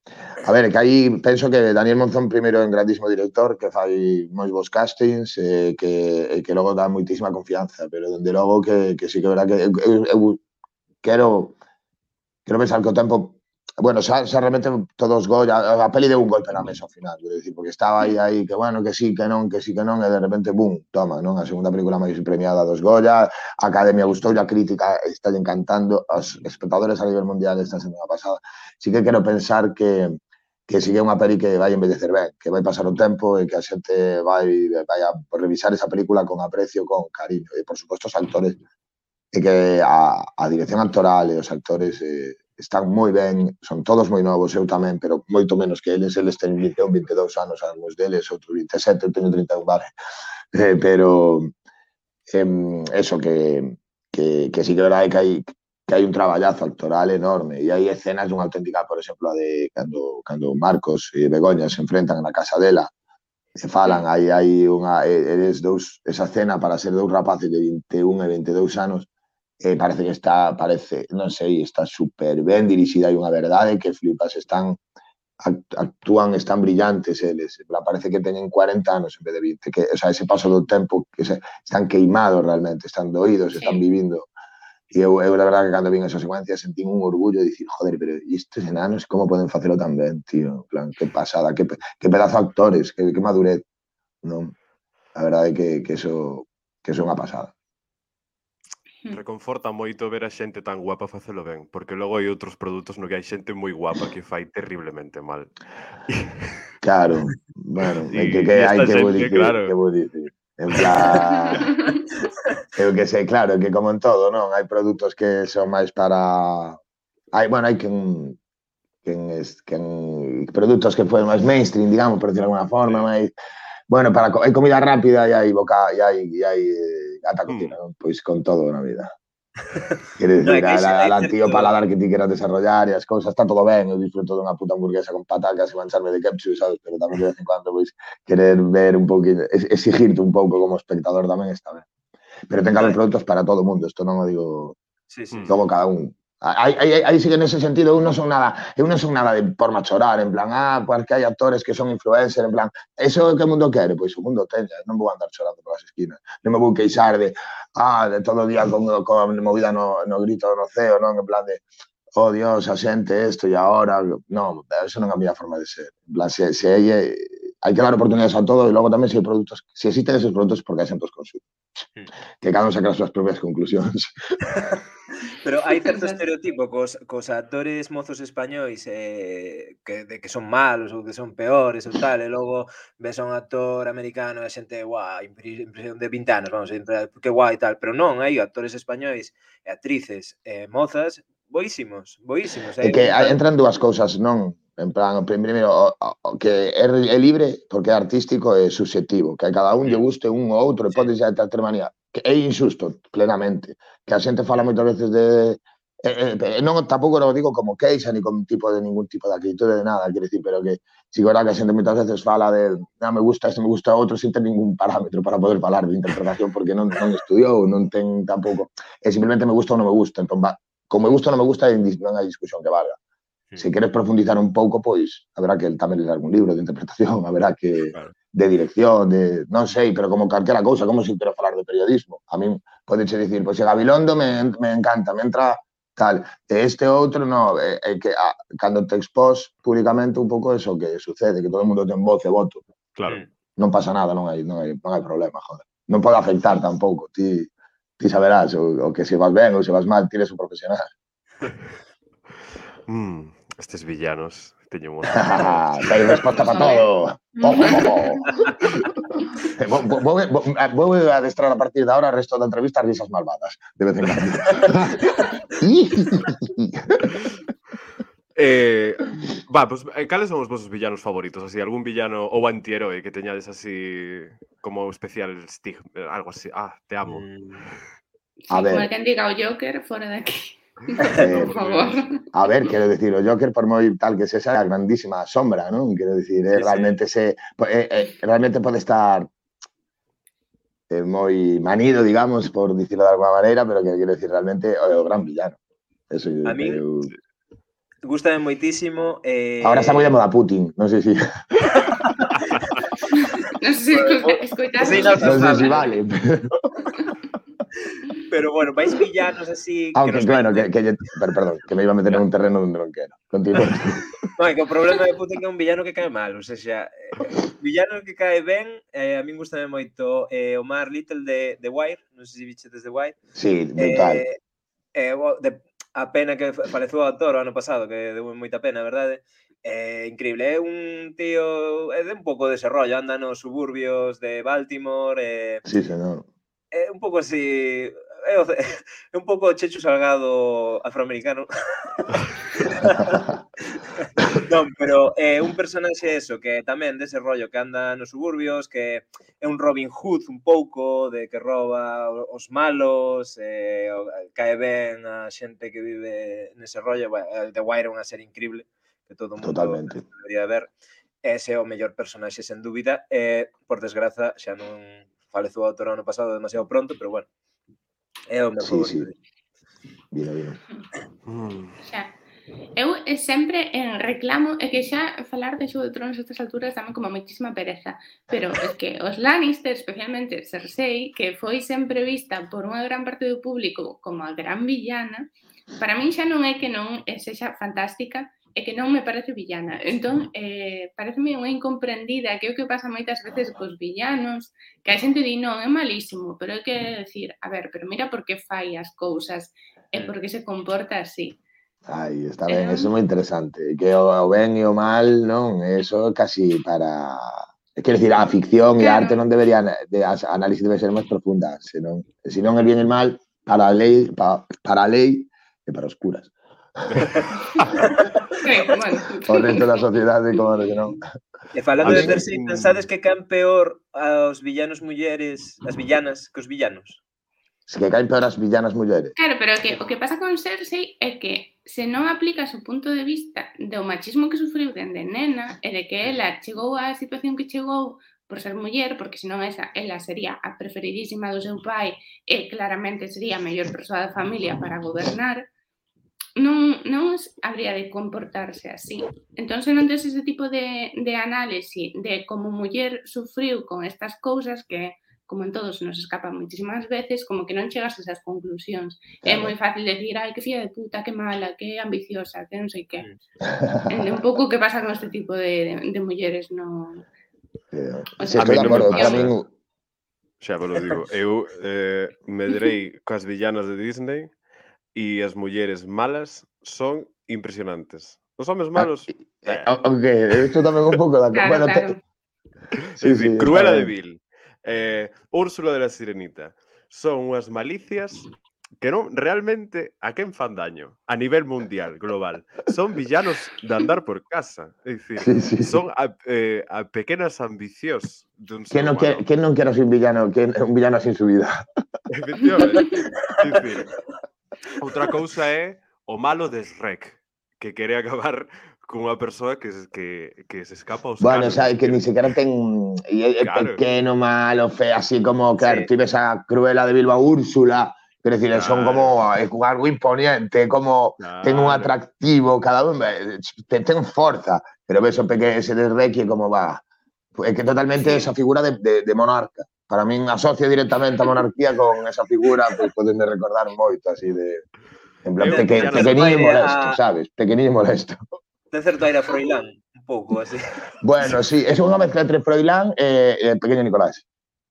A ver, que aí penso que Daniel Monzón primeiro é un grandísimo director que fai moi bons castings que logo dá moitísima confianza, pero dende logo que sí que é verdad que eu quero pensar que o tempo bueno, xa realmente todos Goya, a peli deu un golpe na mesa ao final, quero dicir, porque estaba aí que bueno, que sí, que non, e de repente, bum, toma, non? A segunda película máis premiada dos Goya, a Academia gustou, a crítica está encantando, os espectadores a nivel mundial esta semana pasada. Sí que quero pensar que sí que é unha peli que vai envellecer ben, que vai pasar o tempo e que a xente vai a revisar esa película con aprecio, con cariño. E, por suposto, os actores e que a dirección actoral e os actores están moi ben, son todos moi novos, eu tamén, pero moito menos que eles ten 21, 22 anos, algúns deles, outros 27, eu teño 31, vale. Pero eso que sí que é verdade que hai un traballazo actoral enorme e hai escenas dunha auténtica, por exemplo, a de cando Marcos e Begoña se enfrentan na casa dela se falan, hai unha eles dous, esa escena para ser dous rapaces de 21 e 22 anos parece que non sei, está super ben dirixida, hai unha verdade que flipas, actúan, están brillantes eles, parece que teñen 40 anos en vez de 20, que, o sea, ese paso do tempo, que están queimados realmente, están doídos, están vivindo. E eu, la verdade, que cando vin esa secuencia sentín un orgullo de dicir, joder, pero estes enanos como poden facelo tan ben, tío? En plan, que pasada, que pedazo de actores, que madurez, non? A verdade que eso é unha pasada. Reconforta moito ver a xente tan guapa facelo ben, porque logo hai outros produtos no que hai xente moi guapa que fai terriblemente mal. Claro, bueno, que hai que vou dicir. En plan, eu que sei, claro, que como en todo, non? Hai produtos que son máis para... Hai produtos que foron máis mainstream, digamos, por decirlo de alguna forma, máis... Bueno, hai comida rápida e hai gata cocina, non? Pois con todo na vida. Quere dicir, al tío paladar que ti queras desarrollar e as cousas, está todo ben, eu disfruto dunha puta hamburguesa con patacas e mancharme de ketchup, sabes? Pero tamén de vez en cuando, pois, querer ver un pouquinho, exigirte un pouco como espectador tamén está ben. Pero ten que haber produtos para todo o mundo, isto non o digo logo cada un. Aí sí que nese sentido eu non son nada de por machorar, en plan, porque hai actores que son influencers, en plan, eso que o mundo quere, pois o mundo teña, non vou andar chorando polas esquinas, non me vou queixar de todo o día con movida no grito no ceo, non, en plan de, oh Dios, a xente isto e agora, non, eso non é a miña forma de ser, en plan, se hai que dar oportunidades a todo e logo tamén se existen esos produtos porque a xente os consume. Que cada un saca as súas propias conclusións. Pero hai certo estereotipo cos actores mozos españois que son malos ou que son peores ou tal, e logo ves a un actor americano e a xente, impresión de 20 anos, vamos, que guai e tal, pero non, hai actores españois e actrices mozas boísimos. É que entran dúas cousas, non? En plan, primeiro, que é libre porque é artístico e subxectivo, que a cada un lle guste un ou outro e pode xa ter manía. Que é injusto, plenamente. Que a xente fala moitas veces de... non, tampouco non digo como queixa, ni con ningún tipo de actitud de nada, quero dicir, pero que si que a xente moitas veces fala de me gusta este, me gusta outro, sin ter ningún parámetro para poder falar de interpretación, porque non estudiou, non ten tampouco... simplemente me gusta ou non me gusta. Entón, como me gusta ou non me gusta, non hai discusión que valga. Se queres profundizar un pouco, pois, haberá que tamén ler algún libro de interpretación, haberá que... de dirección, non sei, pero como calquera cousa, como se quero falar de periodismo. A min podeche dicir, pois, Gabilondo me encanta, me entra tal. Este outro, non, é que cando te expós públicamente un pouco eso que sucede, que todo o mundo ten voz e voto. Claro. Non pasa nada, non hai problema, joder. Non pode afectar tampouco, ti saberás o que se vas ben ou se vas mal, ti eres un profesional. Estes villanos teñen un... Hai resposta para todo. Vou adestrar a partir de ahora o resto da entrevista as risas malvadas, de vez en cando. Pues, cales son os vosos villanos favoritos? Así, algún villano ou antiheroe que teñades así como especial estigma, algo así. Te amo. A ver. Como quen diga o Joker, fora de aquí. Por favor. A ver, quero dicir, o Joker, por moi tal que sexa, a grandísima sombra, non? Quero dicir, realmente realmente pode estar moi manido, digamos, por dicirlo de alguma maneira, pero que quero dicir, realmente é o gran villano. Eso a Gústame moitísimo. Ahora está moi de moda Putin, non sei se... Non sei se escoitaste. Sí, Non sei se vale, pero... Pero bueno, vais villanos así... Aunque, bueno, perdón, que me iba a meter en un terreno donde non quero. Continúa. No, que o problema de Putin é un villano que cae mal, ou seja, villano que cae ben, a min gustame moito Omar Little de The Wire, non sei se bichetes The Wire. Sí, brutal. A pena que faleceu o actor o ano pasado, que deu moita pena, verdade? Increíble, é un tío, é de un pouco de ese rollo, anda nos suburbios de Baltimore, Sí, senón. é un pouco así, é un pouco Chechu Salgado afroamericano. Non, pero é un personaxe eso, que tamén dese rollo que anda nos suburbios, que é un Robin Hood un pouco, de que roba os malos, cae ben a xente que vive nese rollo. The Wire é unha serie increíble, que todo o mundo debería ver. Ese é o mellor personaxe, sen dúbida. Por desgraza, xa non faleceu o autor ano pasado demasiado pronto, pero bueno, é o meu favorito. Vino. Xa. Eu sempre reclamo é que xa falar de Xogo de Tronos a estas alturas dame como moitísima pereza, pero é que os Lannister, especialmente Cersei, que foi sempre vista por unha gran parte do público como a gran villana, para min xa non é que non sexa fantástica, é que non me parece villana. Entón, pareceme unha incomprendida, que é o que pasa moitas veces cos villanos, que a xente di non, é malísimo, pero é que decir, a ver, pero mira por que fai as cousas e por que se comporta así. Aí, está ben, eso é moi interesante. Que o ben e o mal, non? Eso casi para... Quero dicir, a ficción e a arte non debería... A análisis debe ser máis profunda. Senón é bien e mal para a lei e para os curas. Bueno. O resto da sociedade, como que non. E falando de Cersei, pensades que caen peor aos villanos mulleres, as villanas, que os villanos? Se que caen peor as villanas mulleres. Claro, pero o que pasa con Cersei é que se non aplicas o punto de vista do machismo que sufriu dende nena e de que ela chegou á situación que chegou por ser muller, porque senón ela sería a preferidísima do seu pai e claramente sería a mellor persoa da familia para gobernar, non habría de comportarse así. Entón, se non tes ese tipo de análise de como muller sufriu con estas cousas que como en todos nos escapan moitísimas veces, como que non chegas a esas conclusións. Claro. É moi fácil decir, ai, que filla de puta, que mala, que ambiciosa, que non sei que. Un pouco que pasa con este tipo de mulleres, non... O sea, a mí non me pasa. Xa vos lo digo, eu medrei coas villanas de Disney e as mulleres malas son impresionantes. Os homes malos... Ok, isto tamén un pouco da... Claro, claro. Sí, Cruella de Vil. Úrsula de la Sirenita. Son unhas malicias que non realmente a quen fan daño a nivel mundial, global. Son villanos de andar por casa. É dicir, son a pequenas ambicios dun ser humano. Quen non quere ser un villano sin su vida? Efectivamente. É dicir, outra cousa é o malo de Shrek, que quere acabar con unha persoa que se escapa aos bueno, o sea, que ni sequera ten claro. Pequeno, malo, feo, así como, claro, sí. Tibes a Cruella de Vil a Úrsula, quero dicir, son como algo imponente, como ten un atractivo, cada un ten forza, pero ves o pequeno ese de Shrek e como va, é que totalmente esa figura de monarca. Para min asocio directamente a monarquía con esa figura, pois podeme recordar moito, así de... En plan, pequeniño e molesto, sabes? Pequeniño e molesto. Ten certo aire a Froilán, un pouco así. Bueno, sí, é unha mezcla entre Froilán e Pequeño Nicolás.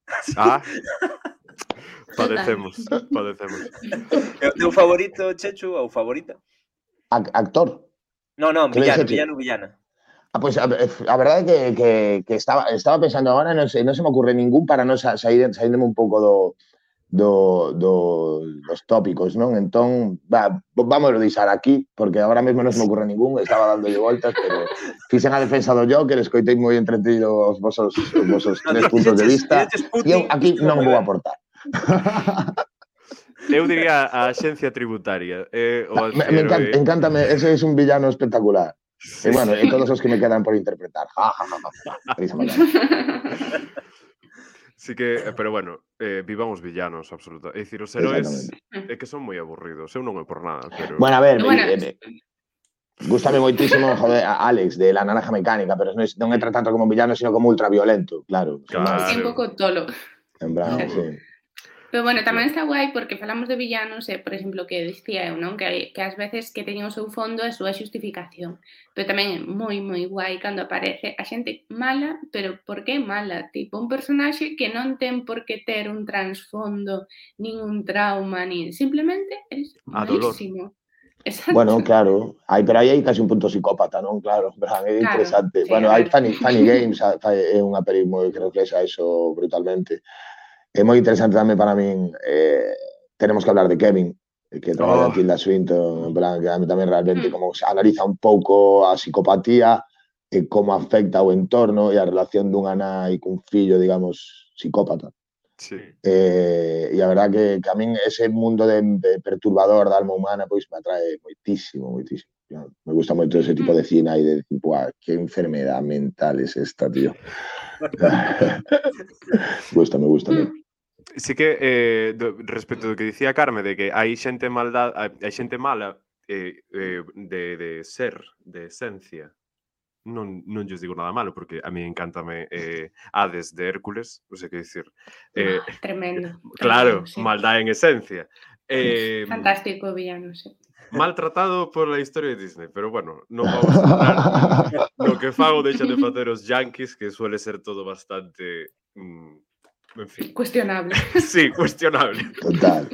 Padecemos. É o teu favorito, Chechu, ou favorita? Actor? Non, villana. Pois a verdade é que estaba pensando agora, non se me ocurre ningún para non saírme un pouco dos tópicos, non? Entón, vamos a deixar aquí, porque agora mesmo non se me ocurre ningún, estaba dándolle voltas, pero fixen a defensa do Joker, escoitei moi entretido os vosos 3 puntos de vista, e eu aquí non vou aportar. Eu diría a Axencia Tributaria. Me encántame, ese é un villano espectacular. E bueno, e todos os que me quedan por interpretar. Sí que, pero bueno, vivan os villanos, absoluto. É dicir, os heróis é que son moi aburridos. Eu non é por nada, pero... Bueno, a ver, Gústame moitísimo, joder, a Alex, de La Naranja Mecánica, pero non é tratado como un villano, sino como ultraviolento, claro. Sí, un pouco tolo. En plan, sí. Pero bueno, tamén está guai porque falamos de villanos e, por exemplo, que dicía eu, non? Que ás veces que teñen o seu fondo a súa xustificación. Pero tamén é moi, moi guai cando aparece a xente mala, pero por que mala? Tipo, un personaxe que non ten por que ter un trasfondo, nin un trauma, nin... Simplemente é malísimo. Exacto. Bueno, claro, pero aí hai casi un punto psicópata, non? Claro, é interesante. Sí, bueno, hai Funny Games, é unha peli moi, creo que esa eso brutalmente. É moi interesante tamén para min, tenemos que hablar de Kevin, que trabalha Tilda Swinton, en plan, que a mí tamén realmente como se analiza un pouco a psicopatía e como afecta o entorno e a relación dunha nai cun fillo, digamos, psicópata. Sí. E a verdad que a min ese mundo de perturbador da alma humana pois me atrae moitísimo, moitísimo. Me gusta moito ese tipo de cine e de tipo, que enfermedad mental es esta, tío. Gústame. Sí que, respecto do que dicía Carme, de que hai xente mala de ser, de esencia, non lles digo nada malo, porque a mí encántame Hades de Hércules, non sei que dicir. Tremendo. Claro, sí. maldad en esencia. Fantástico villano, sí. Maltratado por la historia de Disney, pero bueno, non vamos a entrar no que fago deixa de facer os yankees, que suele ser todo bastante... en fin. Cuestionable. Sí, cuestionable. Total.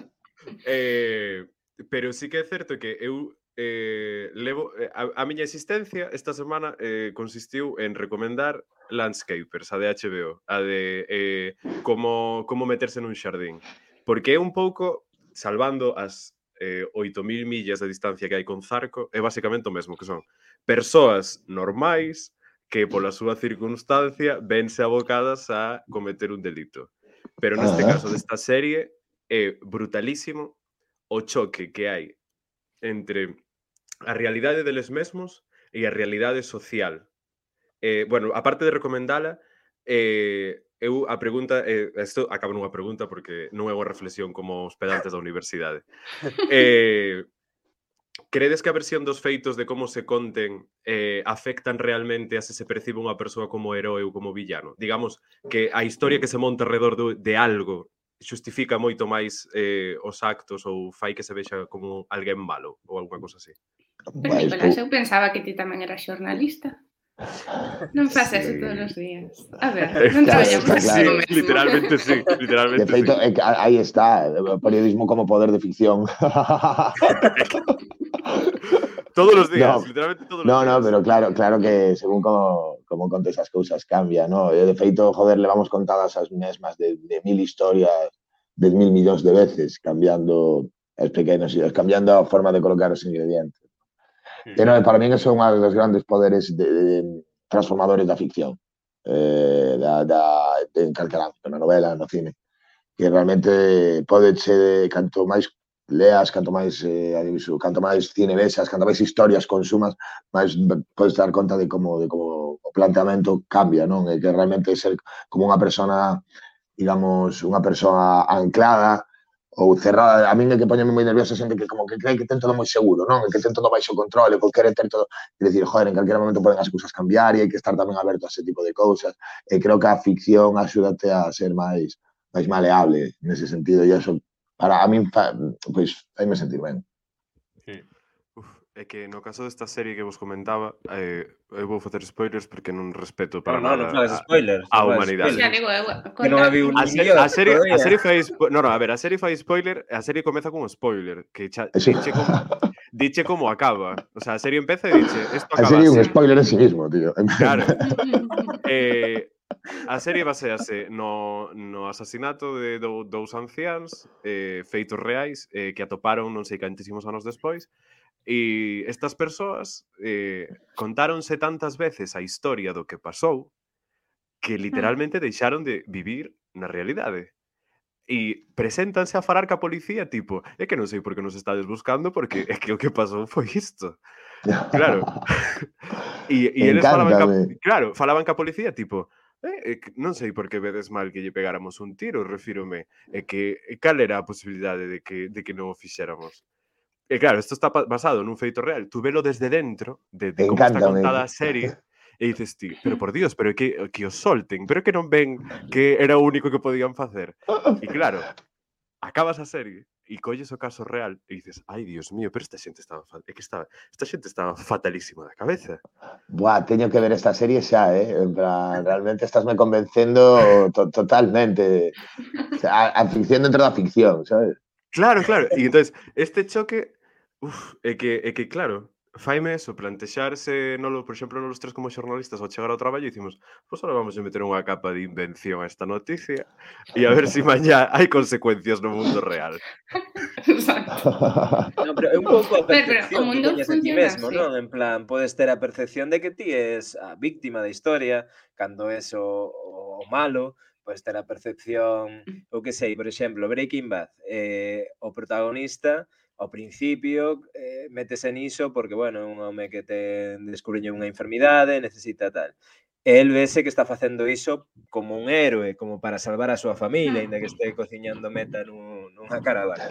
Pero sí que é certo que eu levo... A miña existencia esta semana consistiu en recomendar Landscapers, a de HBO, a de como meterse nun xardín. Porque é un pouco, salvando as 8.000 millas de distancia que hai con Zarco, é basicamente o mesmo, que son persoas normais que pola súa circunstancia vense abocadas a cometer un delito. Pero neste caso desta serie é brutalísimo o choque que hai entre a realidade deles mesmos e a realidade social. Bueno, aparte de recomendala, eu a pregunta, isto acaba nunha pregunta porque non é unha reflexión como os pedantes da universidade. Credes que a versión dos feitos de como se conten afectan realmente a se percibe unha persoa como heroe ou como villano? Digamos que a historia que se monta alrededor de algo xustifica moito máis os actos ou fai que se vexa como alguén malo ou alguna cosa así. Pero, Nicolás, eu pensaba que ti tamén eras xornalista. Non faz eso todos os días. A ver, non traballamos así claro. mesmo. Literalmente sí. De feito, aí está, o periodismo como poder de ficción. Todos os días, literalmente todos os días. No, pero claro que según como contes as cousas cambia, ¿no? De feito, joder, levamos contadas as mesmas de 1000 historias, 10.000 millóns de veces, cambiando as pequenas, cambiando a forma de colocar os ingredientes. E non, para min son unha dos grandes poderes de transformadores da ficción, en calquera ámbito, na novela, no cine, que realmente pode ser, canto máis leas, canto máis cine vexas, canto máis historias consumas, máis podes dar conta de como o planteamento cambia, non? E que realmente ser como unha persona, digamos, unha persona anclada ou cerrada, a min é que poñeme moi nerviosa xente que como que cree que ten todo moi seguro, non? Que ten todo baixo control, que quere ter todo... É dicir, joder, en calquera momento poden as cousas cambiar e hai que estar tamén aberto a ese tipo de cousas. E creo que a ficción axúdate a ser máis maleable nese sentido, e eso, para a min, pois, faime sentir ben. É que no caso desta serie que vos comentaba, eu vou facer spoilers porque non respeto para nada a humanidade. Que non había un millón. A serie fai spoiler, a serie comeza con un spoiler, que diche como acaba. O sea, a serie empeza e diche, isto acaba. A serie é un spoiler en sí mismo, tío. Claro. A serie basease no asasinato de dous anciáns, feitos reais, que atoparon non sei cantísimos anos despois. E estas persoas contáronse tantas veces a historia do que pasou que literalmente deixaron de vivir na realidade. E preséntanse a falar ca policía, tipo, é que non sei por que nos estades buscando porque é que o que pasou foi isto. Claro. E eles falaban ca policía, tipo, non sei por que vedes mal que lle pegáramos un tiro, refírome, é que cal era a posibilidade de que non o fixéramos. E claro, isto está basado nun feito real. Tú velo desde dentro, de como está Encántame. contada a serie, e dices ti, pero por Dios, pero que os solten, pero que non ven que era o único que podían facer. E claro, acabas a serie e colles o caso real e dices, ai, Dios mío, pero esta xente estaba fatalísima da cabeza. Buah, teño que ver esta serie xa, en plan, realmente estásme convencendo totalmente. O sea, a ficción dentro da ficción, sabes? Claro. E entonces, este choque, é que claro, faime eso, plantexarse, por exemplo, nos tres como xornalistas ao chegar ao traballo dicimos, pois ahora vamos a meter unha capa de invención a esta noticia e a ver se mañá hai consecuencias no mundo real. Exacto. Non, pero é un pouco a Pero percepción o que mundo teñes de ti funciona mesmo, así. non? En plan, podes ter a percepción de que ti és a víctima da historia, cando és o malo, podes ter a percepción, o que sei, por exemplo, Breaking Bad, o protagonista ao principio métese niso porque, bueno, é un home que descubriñe unha enfermidade, necesita tal. El vese que está facendo iso como un héroe, como para salvar a súa familia, ainda que este cociñando meta nunha caravana.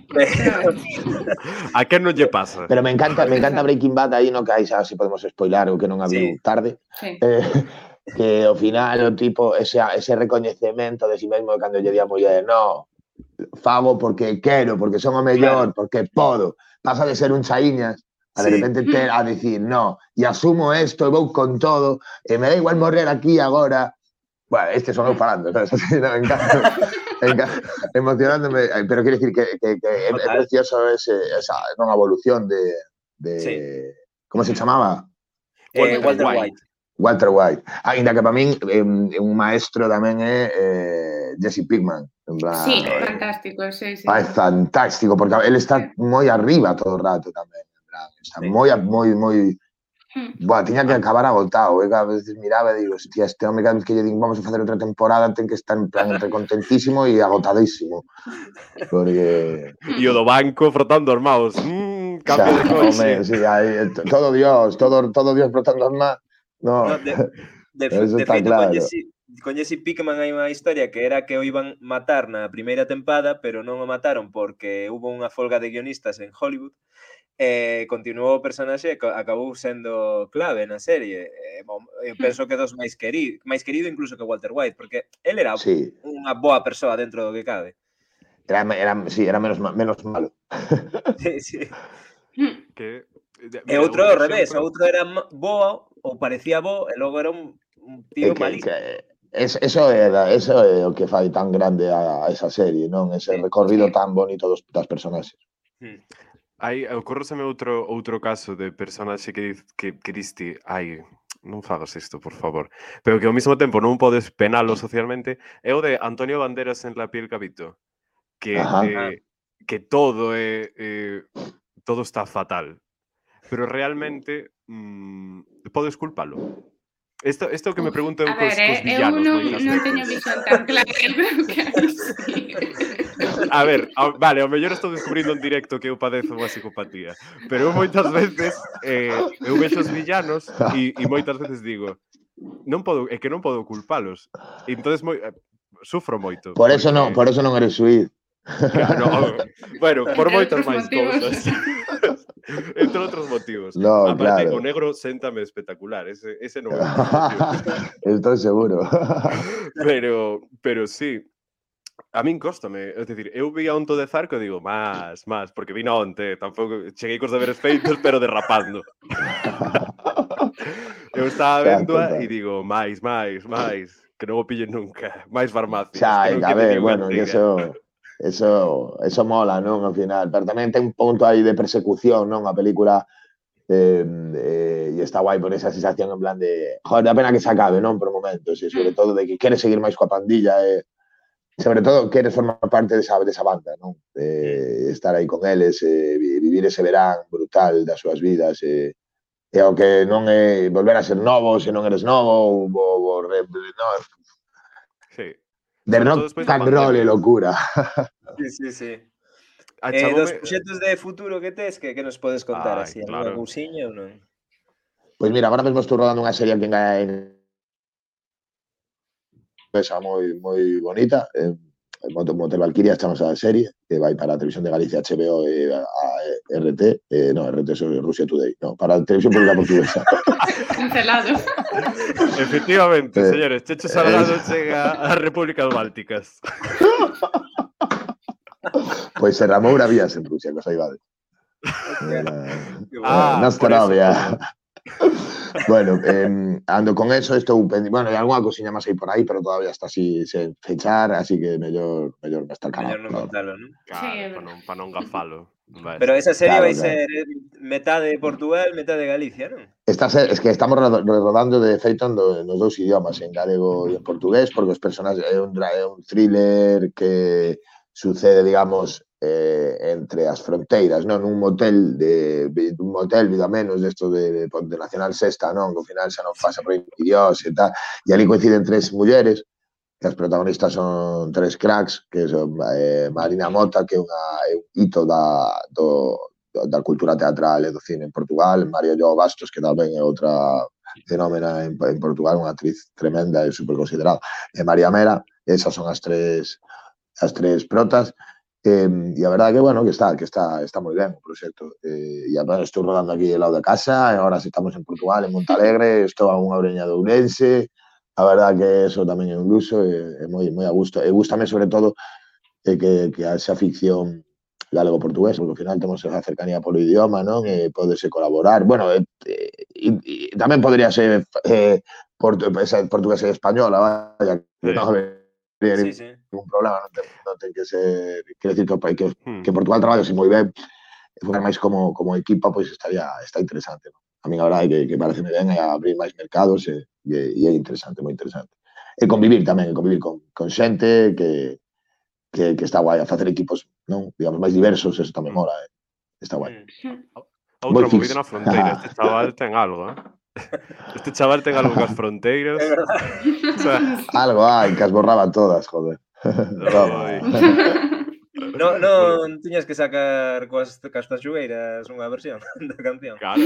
A quen non lle pasa? Pero me encanta Breaking Bad, aí no que hai xa, se podemos spoilar o que non a viu tarde. Sí. Que ao final o tipo, ese recoñecemento de si mesmo cando lle di a muller, no, fago porque quero, porque son o mellor, porque podo. Pasa de ser un chaíñas a de repente ter a decir, no, e asumo isto, e vou con todo, e me da igual morrer aquí agora. Bueno, son eu falando, ¿sabes? No, me encanta, emocionándome, pero quero dicir que é precioso esa nova evolución de como se chamaba? Walter White. Walter White. Ainda que para min un maestro tamén é Jesse Pinkman. Sí, fantástico, sí. É fantástico, porque ele está moi arriba todo o rato tamén. Está moi... Buah, tiña que acabar agotado. A veces miraba e digo, hostia, este home cada vez que lle digo vamos a facer outra temporada ten que estar en plan entre contentísimo e agotadísimo. Porque... E o do banco frotando as mãos. Cambio de coche. Sí, todo Dios frotando as mãos. No, de feito, claro. Con Jesse Pinkman hai unha historia que era que o iban matar na primeira tempada, pero non o mataron porque hubo unha folga de guionistas en Hollywood. Continuou o personaxe e acabou sendo clave na serie. Eu penso que dos máis querido incluso que Walter White, porque ele era unha boa persoa dentro do que cabe. Era menos malo. Sí. E outro ao revés, outro era boa ou parecía bo e logo era un tío malísimo. Eso é o que fai tan grande a esa serie, non? Ese recorrido tan bonito das personaxes. Ocorroseme outro caso de personaxe que diste, non fagas isto, por favor, pero que ao mesmo tempo non podes penalo socialmente, é o de Antonio Banderas en La piel Cabito, que todo está fatal, pero realmente podes culpalo. Isto que me pregunto eu cos villanos. Eu non teño visión tan clara, creo que sí. A ver, vale, ao mellor estou descubrindo en directo que eu padezo unha psicopatía, pero eu moitas veces eu vexo os villanos e moitas veces digo, non podo culpalos. E entonces sufro moito. Por eso non eres suíz. Bueno, por moitas máis cousas. Entre outros motivos. No, aparte, claro. O negro séntame espectacular. Ese non é un motivo. Estoy seguro. Pero sí. A min cóstame. É dicir, eu vi a Onto de Zarco e digo, máis, porque vino onte. Tampouco cheguei cos deberes feitos, pero derrapando. Eu estaba vendo e digo, máis. Que non o pillen nunca. Máis farmacias. A ver, bueno, Eso mola, non? Ao final, pero tamén ten un punto aí de persecución, non? A película e está guai por esa sensación en plan de, joder, da pena que se acabe, non? Por momentos, e sobre todo de que queres seguir máis coa pandilla e sobre todo queres formar parte desa banda, non? Estar aí con eles, vivir ese verán brutal das súas vidas e o que non é volver a ser novo se non eres novo ou sí. De rock and roll e locura. Sí. Dos proxectos de futuro que tes, que nos podes contar así? Alguna cousiña ou non? Pois mira, agora mesmo estou rodando unha serie que en moi bonita. Motel Valkyria chamase a serie, que vai para a Televisión de Galicia, HBO e a RT, RT sobre Rusia Today, para a Televisión Pública Portuguesa. Cancelado. Efectivamente, señores, Checho Salgado chega ás Repúblicas Bálticas. Pois Serra Moura vías en Rusia, que os saibades. Nastarovia. Bueno, ando con eso, estou pendiente. Bueno, hai algunha cosiña máis aí por aí, pero todavía está así sen fechar, así que mellor estar calado. Mellor non contalo, non? Claro, para non gafalo. Pero esa serie vai ser metade de Portugal, metade de Galicia, non? Es que estamos rodando de feito nos dous idiomas, en galego e en portugués, porque os personaxes é un thriller que sucede, digamos, entre as fronteiras, non? Un motel vida menos desto de Nacional Sexta, non? Que ao final xa non pasa por Dios e tal, e ali coinciden 3 mulleres, que as protagonistas son 3 cracks, que son Marina Mota, que é un hito da cultura teatral e do cine en Portugal, María Joao Bastos, que tamén é outra fenómena en Portugal, unha actriz tremenda e super considerada, e María Mera, esas son as tres protas. E a verdade que, bueno, que está moi ben o proxecto. E agora estou rodando aquí ao lado da casa, e agora estamos en Portugal, en Montalegre, estou a unha oreña de Ourense. A verdade que eso tamén é un luxo, é moi a gusto. E gústame, sobre todo, que esa ficción galego-portugués, porque ao final temos esa cercanía polo idioma, non? E pódese colaborar. Bueno, e tamén podría ser portugués e española, vaya, que non ningún problema, non ten que ser, quero dicir que Portugal traballa moi ben, e focar máis como equipa, pois está interesante, non? A mí a verdade que parece ben abrir máis mercados e é interesante, moi interesante. E convivir tamén, con xente que está guai, a facer equipos, non, digamos, máis diversos, eso tamén mola, está guai. Outra movida na fronteira, este chaval ten algo, Este chaval ten algo cas fronteiras. O sea, algo hai, que as borraba todas, joder. Non tiñas que sacar coas tanxugueiras unha versión da canción. Claro.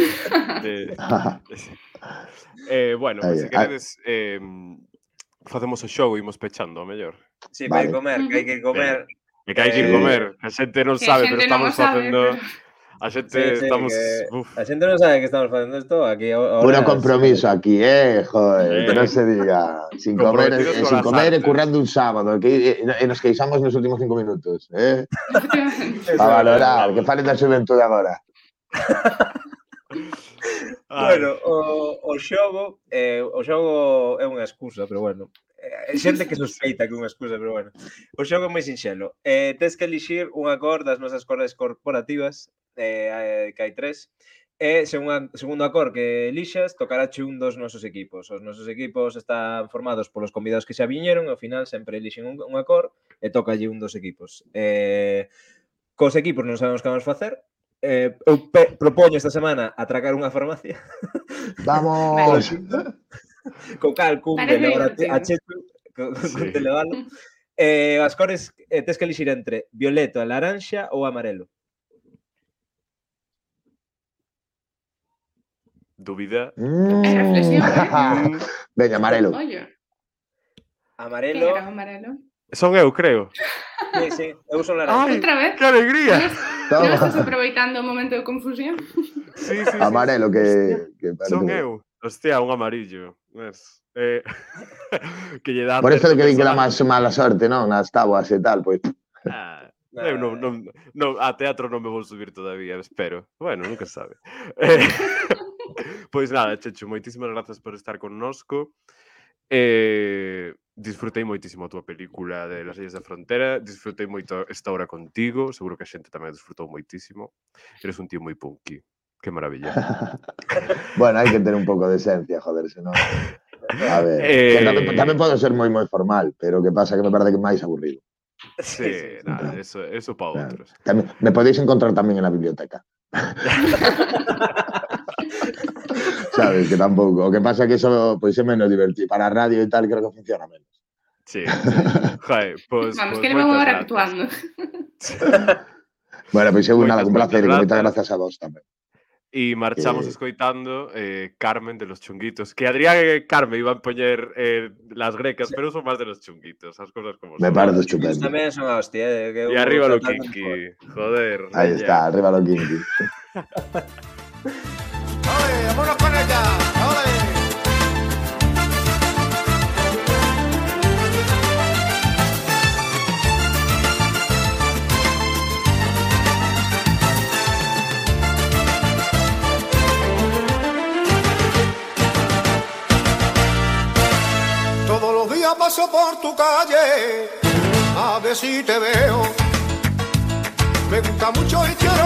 Bueno, se queredes facemos o show e imos pechando, a mellor. Sí, vai comer, que hai que comer. Que hai que ir comer. A xente non sabe, pero estamos facendo... A xente estamos... A xente non sabe que estamos facendo isto aquí. Puro compromiso aquí, joder, que non se diga. Sin comer e currando un sábado, e nos queixamos nos últimos 5 minutos, A valorar, que falen da xuventude agora. Bueno, o xogo é unha excusa, pero bueno. Xente que sospeita que é unha excusa, pero bueno. O xogo é moi sinxelo. Tes que elixir unha cor das nosas cores corporativas, que hai 3, e segundo a cor que elixas, tocarache un dos nosos equipos. Os nosos equipos están formados polos convidados que xa viñeron, ao final sempre elixen unha cor e tócalle un dos equipos. Cos equipos non sabemos que vamos facer. Eu propoño esta semana atracar unha farmacia. Vamos! Co cal cumbe a Chechu, con televalo. As cores tes que elixir entre violeta, laranxa ou amarelo. Dúbida. Reflexión. Veña, amarelo. Amarelo. Son eu, creo. Sí, eu son laranxa. Outra vez? Que alegría. Non estás aproveitando o momento de confusión? Sí. Amarelo, que son eu. Hostia, un amarillo. Que lle dá... Por eso de que din que dá máis mala sorte, non? Nas táboas e tal, pois... Eu a teatro non me vou subir todavía, espero. Bueno, nunca sabe. Pois nada, Chechu, moitísimas grazas por estar connosco. Disfrutei moitísimo a túa película de Las leyes da frontera. Disfrutei moito esta hora contigo. Seguro que a xente tamén disfrutou moitísimo. Eres un tío moi punky. Que maravilla. Bueno, hai que ter un pouco de esencia, joder, senón... A ver, tamén podo ser moi formal, pero que pasa que me parece que é máis aburrido. Sí, nada, eso para outros. Tamén, me podéis encontrar tamén en la biblioteca. Sabes, que tampouco. O que pasa que eso pois é menos divertido. Para a radio e tal, creo que funciona menos. Sí. Joder, pues, vamos, queremos agora actuando. Bueno, pois eu nada, un placer e moitas grazas a vos tamén. E marchamos escoitando Carmen de los Chunguitos. Que Adrián e Carmen iban poñer las grecas, sí, pero son máis de los Chunguitos, as cosas como son. Me parece estupendo. Tamén son a hostia. E arriba lo kinky, joder. Ahí está, arriba lo kinky. ¡Ole, vámonos con ella! ¡Ole! Todos los días paso por tu calle a ver si te veo. Me gusta mucho y quiero